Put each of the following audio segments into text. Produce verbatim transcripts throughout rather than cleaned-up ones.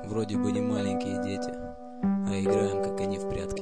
Вроде бы не маленькие дети, а играем, как они в прятки.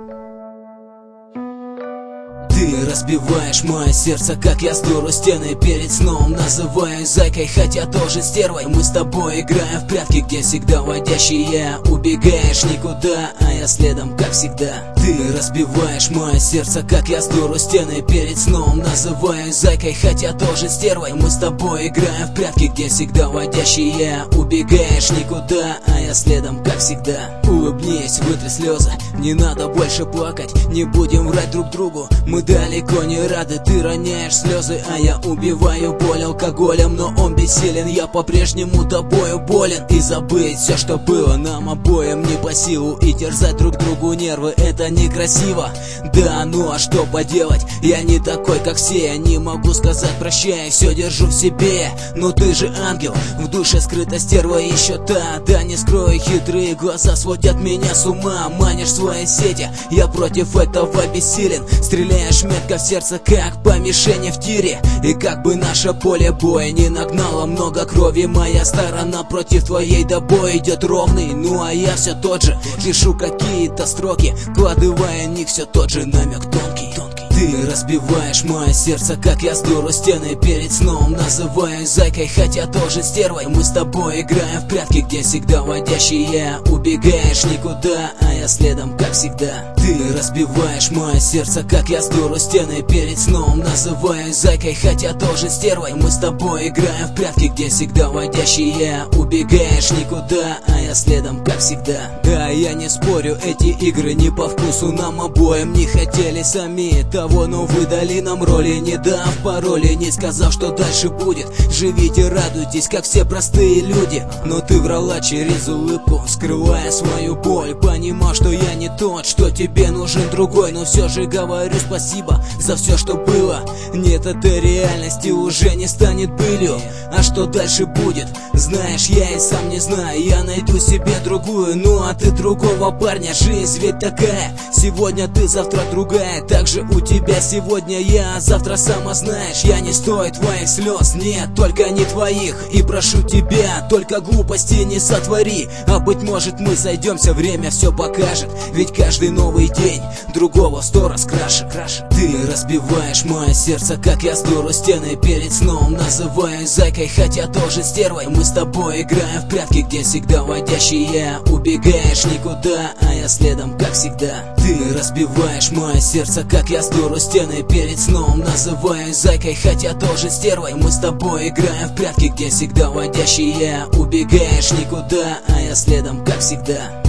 Ты разбиваешь мое сердце, как я сдуру стены перед сном. Называю зайкой, хотя тоже стервой. Мы с тобой играем в прятки, где всегда водящие. Убегаешь никуда, а я следом, как всегда. Ты разбиваешь мое сердце, как я сдуру стены перед сном. Называю зайкой, хотя тоже стервой. Мы с тобой играем в прятки, где всегда водящие. Убегаешь никуда, а я следом, как всегда. Улыбнись, вытри слезы, не надо больше плакать. Не будем врать друг другу, мы далеко не рады. Ты роняешь слезы, а я убиваю боль алкоголем. Но он бессилен, я по-прежнему тобою болен. И забыть все, что было нам обоим не по силу. И терзать друг другу нервы, это некрасиво. Да, ну а что поделать, я не такой, как все. Я не могу сказать прощай, все держу в себе. Но ты же ангел, в душе скрыта стерва еще та. Да не скрою, хитрые глаза сводят меня с ума. Манишь свои сети, я против этого бессилен. Стреляешь метко в сердце, как по мишени в тире. И как бы наше поле боя не нагнало много крови, моя сторона против твоей до боя идет ровный. Ну а я все тот же, пишу какие-то строки, вкладывая в них все тот же намек тонкий. Ты разбиваешь мое сердце, как я сдуру стены перед сном. Называю зайкой, хотя тоже стервой. Мы с тобой играем в прятки, где всегда водящие. Убегаешь никуда, а я следом, как всегда. Ты разбиваешь мое сердце, как я сдуру стены перед сном. Называю зайкой, хотя тоже стервой. Мы с тобой играем в прятки, где всегда водящие. Убегаешь никуда, а я следом, как всегда. Да, я не спорю, эти игры не по вкусу нам обоим. Не хотели сами того, но выдали нам роли, не дав пароли, не сказав, что дальше будет. Живите, радуйтесь, как все простые люди. Но ты врала через улыбку, скрывая свою боль. Понимал, что я не тот, что тебе нужен другой. Но все же говорю спасибо за все, что было. Нет, этой реальности уже не станет былью. А что дальше будет, знаешь, я и сам не знаю. Я найду себе другую, ну а ты другого парня. Жизнь ведь такая, сегодня ты, завтра другая. Также у тебя сегодня я, а завтра сама знаешь. Я не стою твоих слез, нет, только не твоих. И прошу тебя, только глупости не сотвори. А быть может мы сойдемся, время все покажет. Ведь каждый новый день другого сто раз краше. Ты разбиваешь мое сердце, как я сдуру стены перед сном. Называю зайкой, хотя тоже стервой. Мы с тобой играем в прятки, где всегда водящие. Убегаешь никуда, а я следом, как всегда. Ты разбиваешь мое сердце, как я сдуру стены перед сном. Называю зайкой, хотя тоже стервой. Мы с тобой играем в прятки, где всегда водящие. Убегаешь никуда, а я следом, как всегда.